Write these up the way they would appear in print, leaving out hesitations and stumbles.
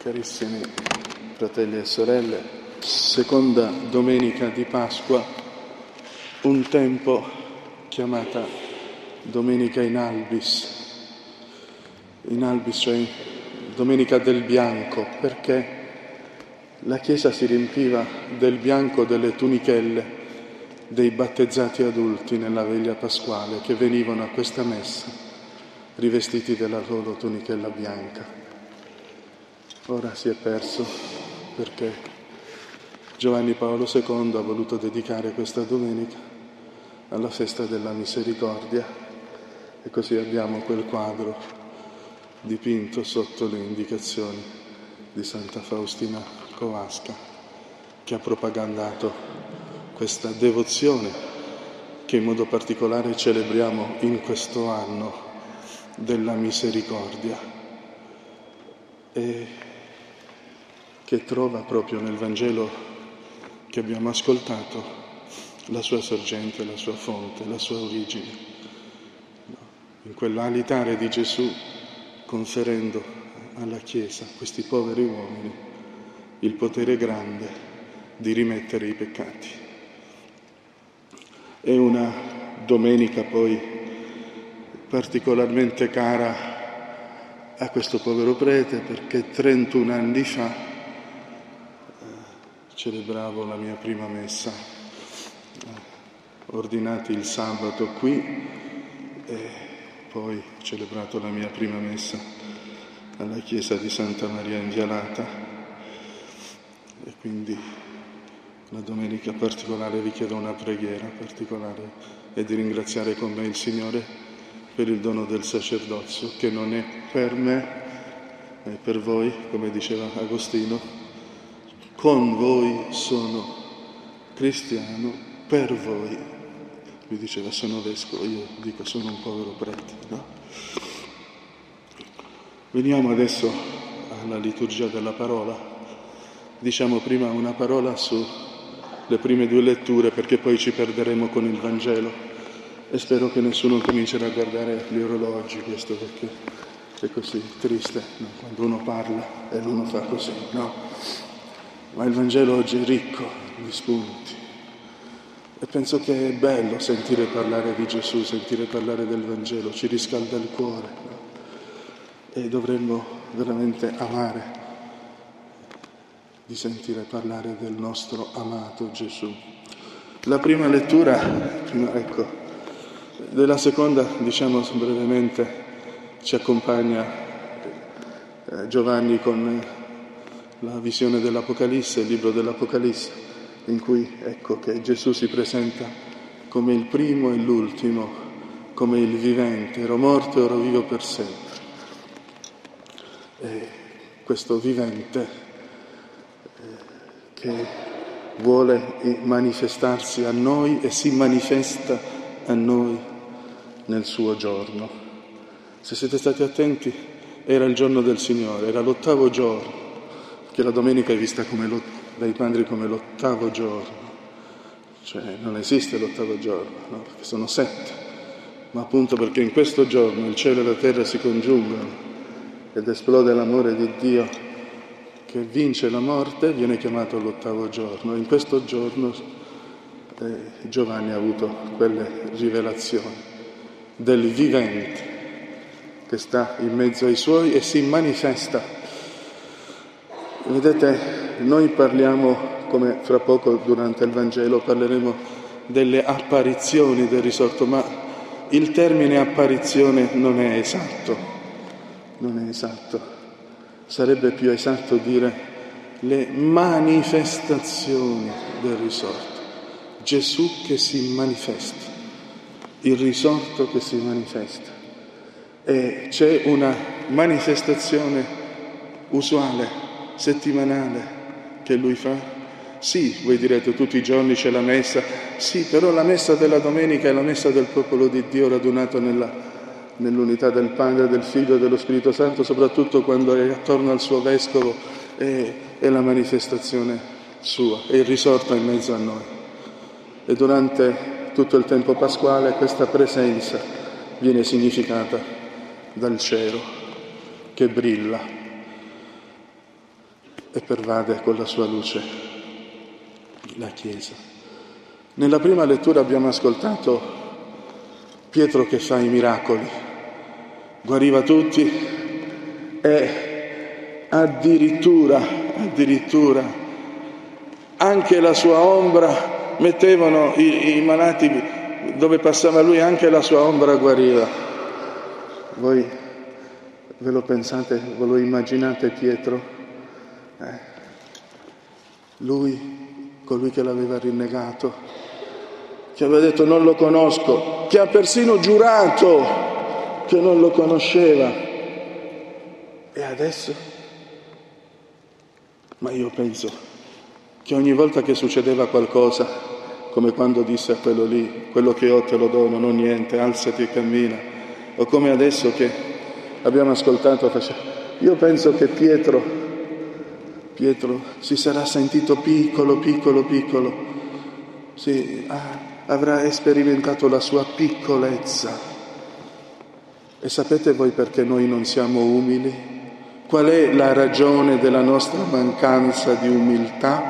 Carissimi fratelli e sorelle, seconda domenica di Pasqua, un tempo chiamata Domenica in albis, cioè Domenica del bianco, perché la Chiesa si riempiva del bianco delle tunichelle dei battezzati adulti nella veglia pasquale che venivano a questa messa rivestiti della loro tunichella bianca. Ora si è perso perché Giovanni Paolo II ha voluto dedicare questa domenica alla festa della misericordia e così abbiamo quel quadro dipinto sotto le indicazioni di Santa Faustina Kowalska che ha propagandato questa devozione che in modo particolare celebriamo in questo anno della misericordia e che trova proprio nel Vangelo che abbiamo ascoltato la sua sorgente, la sua fonte, la sua origine. In quell'alitare di Gesù conferendo alla Chiesa, a questi poveri uomini, il potere grande di rimettere i peccati. È una domenica poi particolarmente cara a questo povero prete perché 31 anni fa celebravo la mia prima messa, ordinati il sabato qui e poi ho celebrato la mia prima messa alla chiesa di Santa Maria in Vialata e quindi la domenica particolare vi chiedo una preghiera particolare e di ringraziare con me il Signore per il dono del sacerdozio che non è per me, è per voi, come diceva Agostino. Con voi sono cristiano, per voi. Lui diceva sono vescovo, io dico sono un povero prete, no? Veniamo adesso alla liturgia della parola. Diciamo prima una parola sulle prime due letture perché poi ci perderemo con il Vangelo e spero che nessuno comincerà a guardare gli orologi, questo perché è così triste, no? Quando uno parla e uno fa così, no? Ma il Vangelo oggi è ricco di spunti e penso che è bello sentire parlare di Gesù, sentire parlare del Vangelo, ci riscalda il cuore, no? E dovremmo veramente amare di sentire parlare del nostro amato Gesù. La prima lettura, della seconda, diciamo brevemente, ci accompagna Giovanni con la visione dell'Apocalisse, il libro dell'Apocalisse, in cui ecco che Gesù si presenta come il primo e l'ultimo, come il vivente, ero morto e ora vivo per sempre. E questo vivente che vuole manifestarsi a noi e si manifesta a noi nel suo giorno. Se siete stati attenti, era il giorno del Signore, era l'8° giorno, che la domenica è vista dai padri come l'8° giorno, cioè non esiste l'8° giorno, no? Perché sono 7, ma appunto perché in questo giorno il cielo e la terra si congiungono ed esplode l'amore di Dio che vince la morte, viene chiamato l'8° giorno. In questo giorno Giovanni ha avuto quelle rivelazioni del vivente che sta in mezzo ai suoi e si manifesta. Vedete, noi parliamo, come fra poco durante il Vangelo parleremo delle apparizioni del risorto, ma il termine apparizione non è esatto, sarebbe più esatto dire le manifestazioni del risorto, Gesù che si manifesta, il risorto che si manifesta e c'è una manifestazione usuale, settimanale che lui fa? Sì, voi direte tutti i giorni c'è la messa, sì, però la messa della domenica è la messa del popolo di Dio radunato nell'unità del Padre, del Figlio e dello Spirito Santo, soprattutto quando è attorno al suo Vescovo, è la manifestazione sua, è il risorto in mezzo a noi. E durante tutto il tempo pasquale questa presenza viene significata dal cielo che brilla. e pervade con la sua luce la Chiesa. Nella prima lettura abbiamo ascoltato Pietro che fa i miracoli, guariva tutti e addirittura anche la sua ombra, mettevano i malati dove passava lui, anche la sua ombra guariva. Voi ve lo pensate, ve lo immaginate Pietro? Lui, colui che l'aveva rinnegato, che aveva detto non lo conosco, che ha persino giurato che non lo conosceva. E adesso? Ma io penso che ogni volta che succedeva qualcosa, come quando disse a quello lì, quello che ho te lo dono, non niente, alzati e cammina, o come adesso che abbiamo ascoltato, io penso che Pietro si sarà sentito piccolo, sì, avrà sperimentato la sua piccolezza. E sapete voi perché noi non siamo umili? Qual è la ragione della nostra mancanza di umiltà?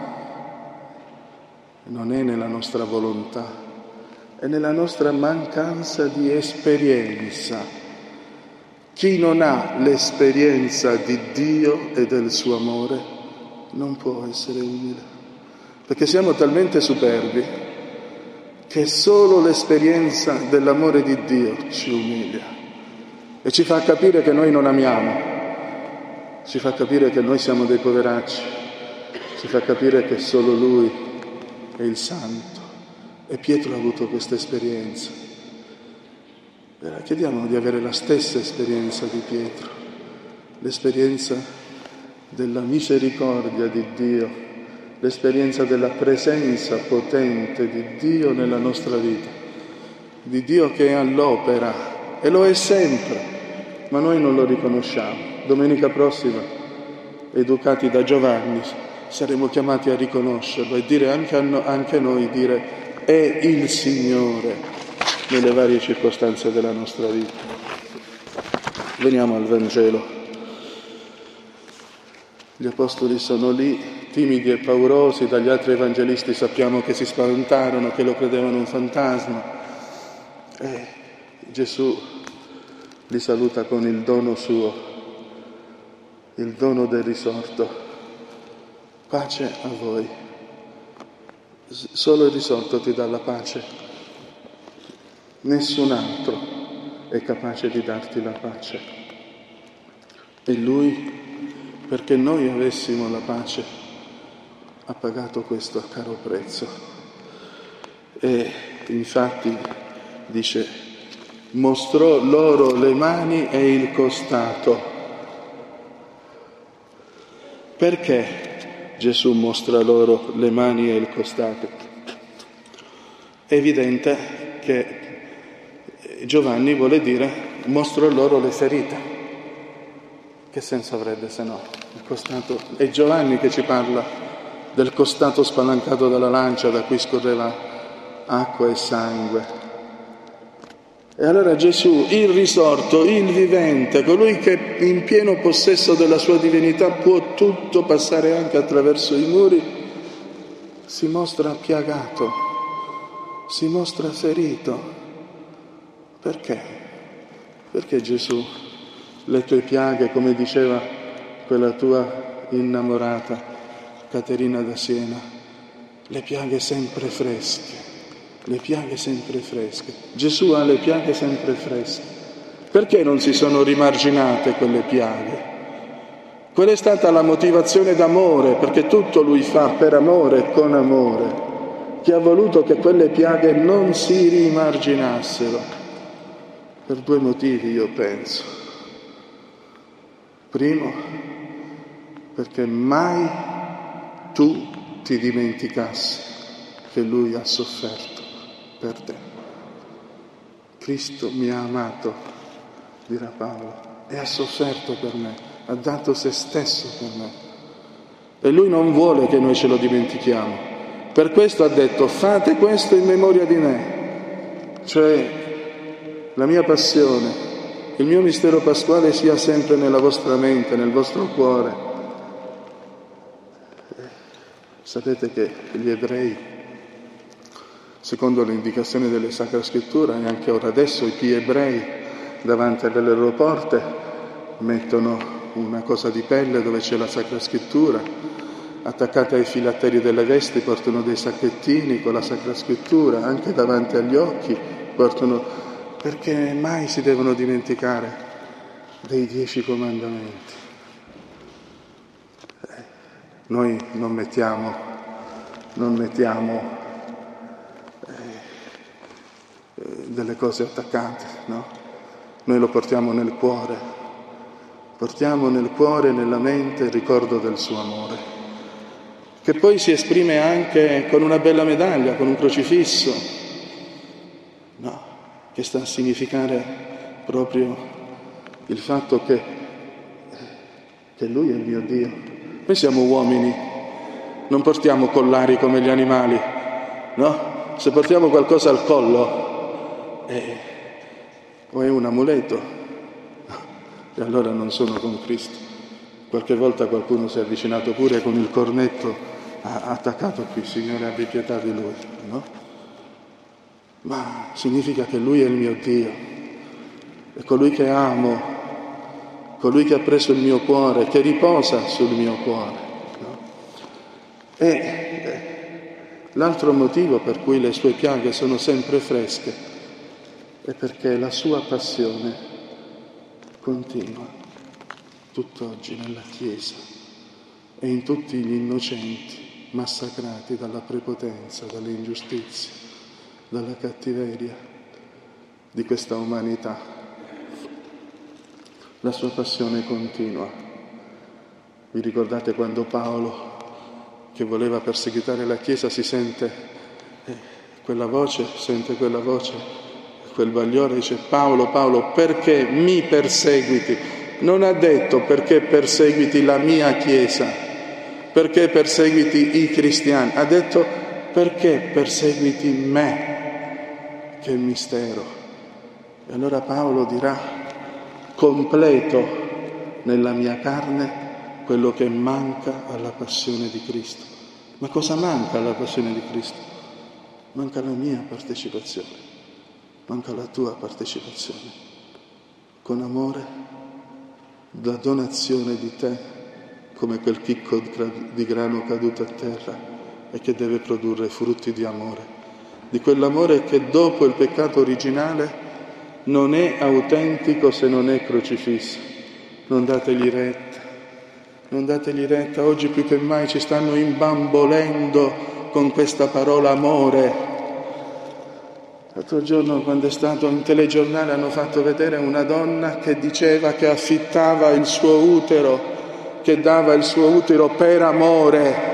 Non è nella nostra volontà, è nella nostra mancanza di esperienza. Chi non ha l'esperienza di Dio e del suo amore non può essere umile, perché siamo talmente superbi che solo l'esperienza dell'amore di Dio ci umilia e ci fa capire che noi non amiamo, ci fa capire che noi siamo dei poveracci, ci fa capire che solo Lui è il Santo. E Pietro ha avuto questa esperienza. Chiediamo di avere la stessa esperienza di Pietro, l'esperienza della misericordia di Dio, l'esperienza della presenza potente di Dio nella nostra vita, di Dio che è all'opera e lo è sempre, ma noi non lo riconosciamo. Domenica prossima, educati da Giovanni, saremo chiamati a riconoscerlo e dire anche noi dire è il Signore nelle varie circostanze della nostra vita. Veniamo al Vangelo. Gli apostoli sono lì, timidi e paurosi, dagli altri evangelisti sappiamo che si spaventarono, che lo credevano un fantasma. E Gesù li saluta con il dono suo, il dono del risorto. Pace a voi. Solo il risorto ti dà la pace. Nessun altro è capace di darti la pace. E Lui, perché noi avessimo la pace, ha pagato questo a caro prezzo. E infatti dice, mostrò loro le mani e il costato. Perché Gesù mostra loro le mani e il costato? È evidente che Giovanni vuole dire mostrò loro le ferite. Che senso avrebbe se no? Il costato. È Giovanni che ci parla del costato spalancato dalla lancia da cui scorreva acqua e sangue. E allora Gesù, il risorto, il vivente, colui che in pieno possesso della sua divinità può tutto passare anche attraverso i muri, si mostra piagato, si mostra ferito. Perché? Perché Gesù, le tue piaghe, come diceva quella tua innamorata Caterina da Siena, le piaghe sempre fresche. Le piaghe sempre fresche. Gesù ha le piaghe sempre fresche. Perché non si sono rimarginate quelle piaghe? Qual è stata la motivazione d'amore? Perché tutto Lui fa per amore e con amore, che ha voluto che quelle piaghe non si rimarginassero. Per due motivi, io penso. Primo, perché mai tu ti dimenticassi che Lui ha sofferto per te. Cristo mi ha amato, dirà Paolo, e ha sofferto per me, ha dato se stesso per me. E Lui non vuole che noi ce lo dimentichiamo. Per questo ha detto, fate questo in memoria di me. Cioè, la mia passione, il mio mistero pasquale sia sempre nella vostra mente, nel vostro cuore. Sapete che gli ebrei, secondo le indicazioni delle Sacre Scritture, e anche ora adesso i più ebrei davanti alle loro porte mettono una cosa di pelle dove c'è la Sacra Scrittura, attaccate ai filatteri delle vesti portano dei sacchettini con la Sacra Scrittura, anche davanti agli occhi portano, perché mai si devono dimenticare dei 10 comandamenti. Noi non mettiamo delle cose attaccate, no? Noi lo portiamo nel cuore e nella mente il ricordo del suo amore, che poi si esprime anche con una bella medaglia, con un crocifisso, no? Che sta a significare proprio il fatto che Lui è il mio Dio. Noi siamo uomini, non portiamo collari come gli animali, no? Se portiamo qualcosa al collo, o è un amuleto, e allora non sono con Cristo. Qualche volta qualcuno si è avvicinato pure con il cornetto attaccato qui, Signore abbi pietà di lui, no? Ma significa che Lui è il mio Dio, è colui che amo, colui che ha preso il mio cuore, che riposa sul mio cuore, no? E l'altro motivo per cui le sue piaghe sono sempre fresche è perché la sua passione continua tutt'oggi nella Chiesa e in tutti gli innocenti massacrati dalla prepotenza, dalle ingiustizie, dalla cattiveria di questa umanità. La sua passione continua. Vi ricordate quando Paolo, che voleva perseguitare la Chiesa, si sente quella voce, quel bagliore, dice: Paolo, Paolo, perché mi perseguiti? Non ha detto perché perseguiti la mia Chiesa, perché perseguiti i cristiani, ha detto perché perseguiti me, che è il mistero. E allora Paolo dirà: completo nella mia carne quello che manca alla passione di Cristo. Ma cosa manca alla passione di Cristo? Manca la mia partecipazione, manca la tua partecipazione. Con amore, la donazione di te, come quel chicco di grano caduto a terra e che deve produrre frutti di amore. Di quell'amore che dopo il peccato originale non è autentico se non è crocifisso. Non dategli retta, oggi più che mai ci stanno imbambolendo con questa parola amore. L'altro giorno, quando è stato in telegiornale, hanno fatto vedere una donna che diceva che affittava il suo utero, che dava il suo utero per amore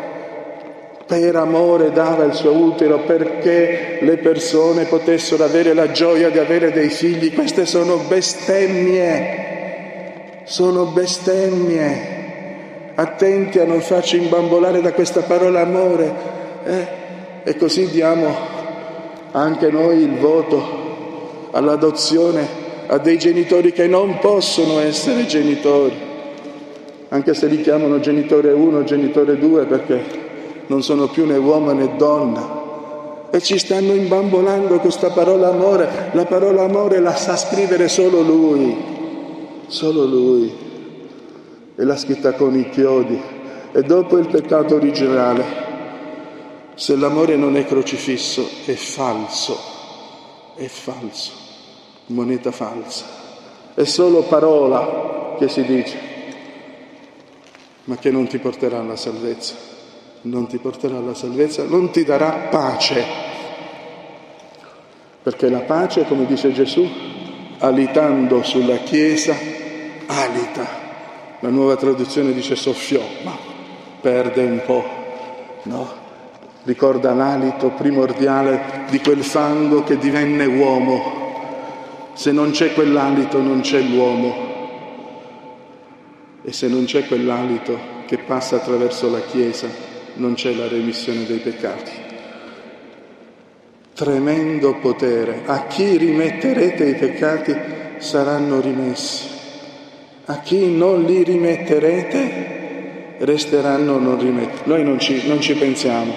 dava il suo utero perché le persone potessero avere la gioia di avere dei figli. Queste sono bestemmie, attenti a non farci imbambolare da questa parola amore, e così diamo anche noi il voto all'adozione a dei genitori che non possono essere genitori, anche se li chiamano genitore 1, genitore 2, perché non sono più né uomo né donna, e ci stanno imbambolando questa parola amore. La parola amore la sa scrivere solo lui, e l'ha scritta con i chiodi. E dopo il peccato originale, se l'amore non è crocifisso, è falso, moneta falsa, è solo parola che si dice, ma che non ti porterà alla salvezza. Non ti porterà alla salvezza, non ti darà pace, perché la pace, come dice Gesù, alitando sulla Chiesa, alita. La Nuova Traduzione dice soffiò, ma perde un po', no? Ricorda l'alito primordiale di quel fango che divenne uomo. Se non c'è quell'alito non c'è l'uomo, e se non c'è quell'alito che passa attraverso la Chiesa non c'è la remissione dei peccati. Tremendo potere. A chi rimetterete i peccati saranno rimessi, a chi non li rimetterete resteranno non rimetti. Noi non ci pensiamo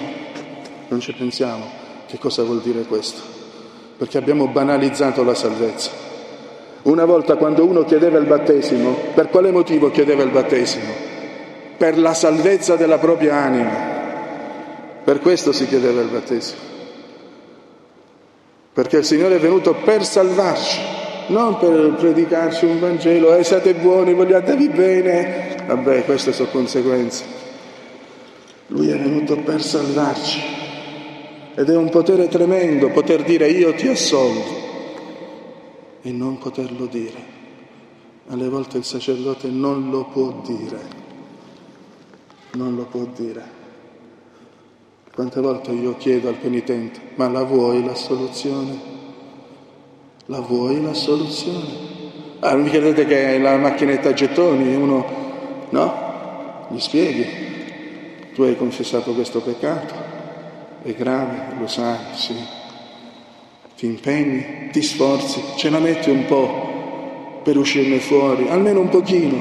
che cosa vuol dire questo, perché abbiamo banalizzato la salvezza. Una volta, quando uno chiedeva il battesimo, per quale motivo chiedeva il battesimo? Per la salvezza della propria anima. Per questo si chiedeva il battesimo. Perché il Signore è venuto per salvarci, non per predicarci un Vangelo, siate buoni, vogliatevi bene. Vabbè, queste sono conseguenze. Lui è venuto per salvarci. Ed è un potere tremendo poter dire io ti assolvo e non poterlo dire. Alle volte il sacerdote non lo può dire. Non lo può dire. Quante volte io chiedo al penitente, ma la vuoi la soluzione? La vuoi la soluzione? Mi credete che è la macchinetta a gettoni, uno, no? Gli spieghi, tu hai confessato questo peccato, è grave, lo sai, sì. Ti impegni, ti sforzi, ce la metti un po' per uscirne fuori, almeno un pochino.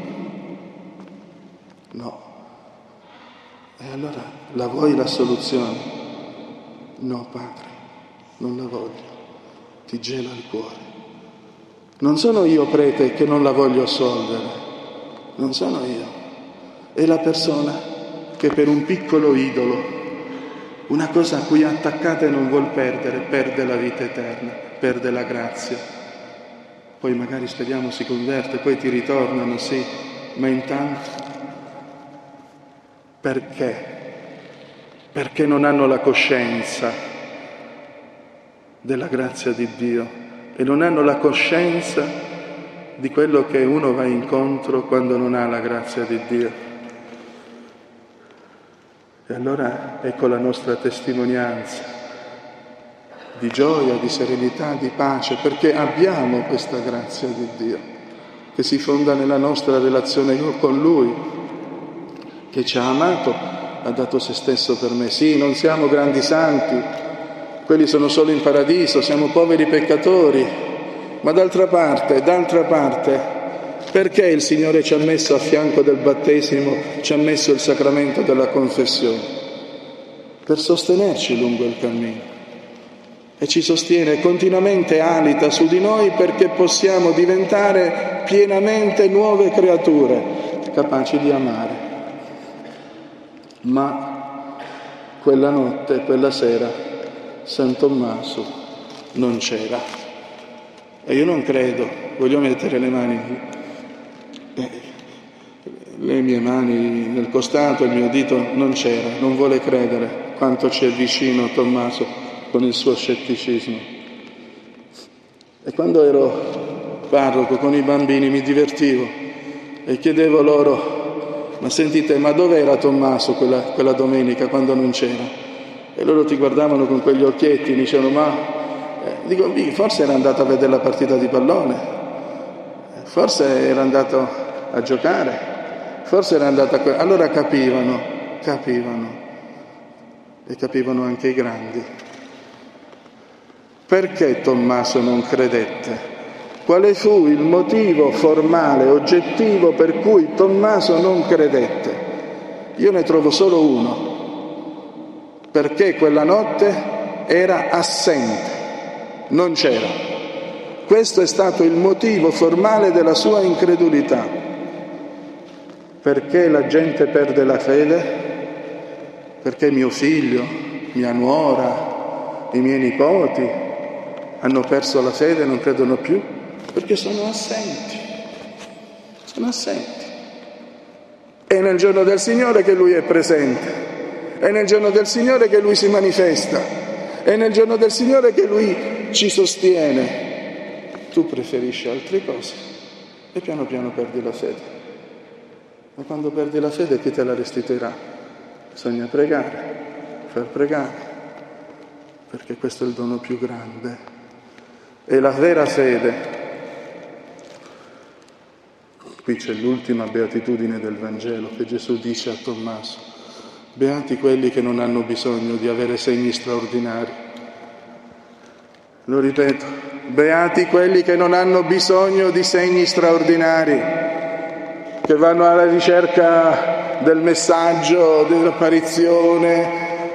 No. E allora, la vuoi la soluzione? No, Padre, non la voglio. Ti gela il cuore. Non sono io, prete, che non la voglio assolvere. Non sono io. È la persona che per un piccolo idolo, una cosa a cui è attaccata e non vuol perdere, perde la vita eterna, perde la grazia. Poi magari speriamo si converte, poi ti ritornano, sì, ma intanto perché? Perché non hanno la coscienza della grazia di Dio e non hanno la coscienza di quello che uno va incontro quando non ha la grazia di Dio. E allora ecco la nostra testimonianza di gioia, di serenità, di pace, perché abbiamo questa grazia di Dio che si fonda nella nostra relazione con Lui, che ci ha amato, ha dato se stesso per me. Sì, non siamo grandi santi, quelli sono solo in paradiso, siamo poveri peccatori, ma d'altra parte, perché il Signore ci ha messo a fianco del battesimo, ci ha messo il sacramento della confessione? Per sostenerci lungo il cammino. E ci sostiene continuamente, alita su di noi perché possiamo diventare pienamente nuove creature, capaci di amare. Ma quella notte, quella sera, San Tommaso non c'era. E io non credo, voglio mettere le mie mani nel costato, il mio dito non c'era, non vuole credere quanto ci è vicino Tommaso con il suo scetticismo. E quando ero parroco con i bambini mi divertivo e chiedevo loro: ma sentite, ma dov'era Tommaso quella domenica quando non c'era? E loro ti guardavano con quegli occhietti, dicevano, dico, forse era andato a vedere la partita di pallone, forse era andato a giocare, forse era andato a... Allora capivano, e capivano anche i grandi. Perché Tommaso non credette? Quale fu il motivo formale, oggettivo per cui Tommaso non credette? Io ne trovo solo uno, perché quella notte era assente, non c'era. Questo è stato il motivo formale della sua incredulità. Perché la gente perde la fede? Perché mio figlio, mia nuora, i miei nipoti hanno perso la fede e non credono più? Perché sono assenti. È nel giorno del Signore che Lui è presente, è nel giorno del Signore che Lui si manifesta, è nel giorno del Signore che Lui ci sostiene. Tu preferisci altre cose e piano piano perdi la fede. Ma quando perdi la fede chi te la restituirà? Bisogna pregare, far pregare, perché questo è il dono più grande. E la vera fede. Qui c'è l'ultima beatitudine del Vangelo che Gesù dice a Tommaso: beati quelli che non hanno bisogno di avere segni straordinari. Lo ripeto, beati quelli che non hanno bisogno di segni straordinari, che vanno alla ricerca del messaggio, dell'apparizione,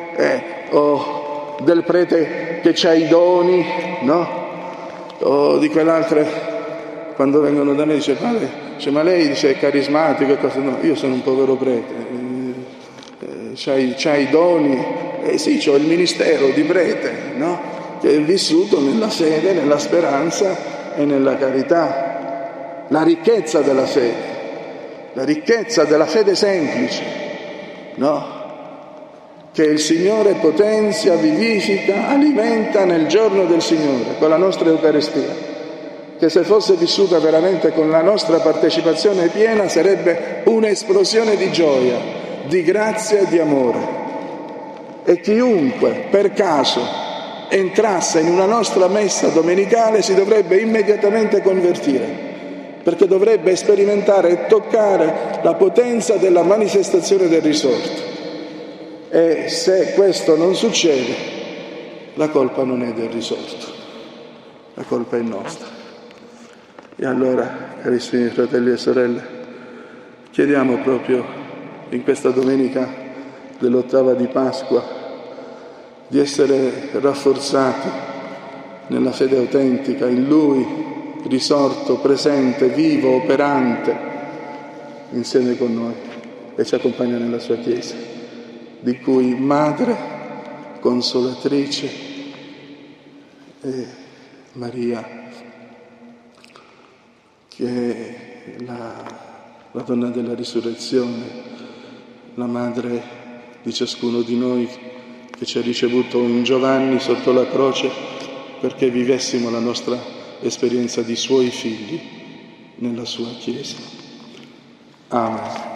o del prete che c'ha i doni, no? O di quell'altra, quando vengono da me dice, padre, ma lei dice è carismatico e cosa? No, io sono un povero prete, c'hai i doni, sì, c'ho il ministero di prete, no? Che è vissuto nella fede, nella speranza e nella carità, la ricchezza della fede. La ricchezza della fede semplice, no? Che il Signore potenzia, vivifica, alimenta nel giorno del Signore, con la nostra Eucaristia, che se fosse vissuta veramente con la nostra partecipazione piena sarebbe un'esplosione di gioia, di grazia e di amore. E chiunque per caso entrasse in una nostra messa domenicale si dovrebbe immediatamente convertire, perché dovrebbe sperimentare e toccare la potenza della manifestazione del risorto. E se questo non succede, la colpa non è del risorto, la colpa è nostra. E allora, carissimi fratelli e sorelle, chiediamo proprio in questa domenica dell'8ª di Pasqua di essere rafforzati nella fede autentica, in Lui, risorto, presente, vivo, operante, insieme con noi, e ci accompagna nella sua Chiesa, di cui madre, consolatrice, e Maria, che è la donna della risurrezione, la madre di ciascuno di noi che ci ha ricevuto in Giovanni sotto la croce perché vivessimo la nostra esperienza di suoi figli nella sua Chiesa. Amen.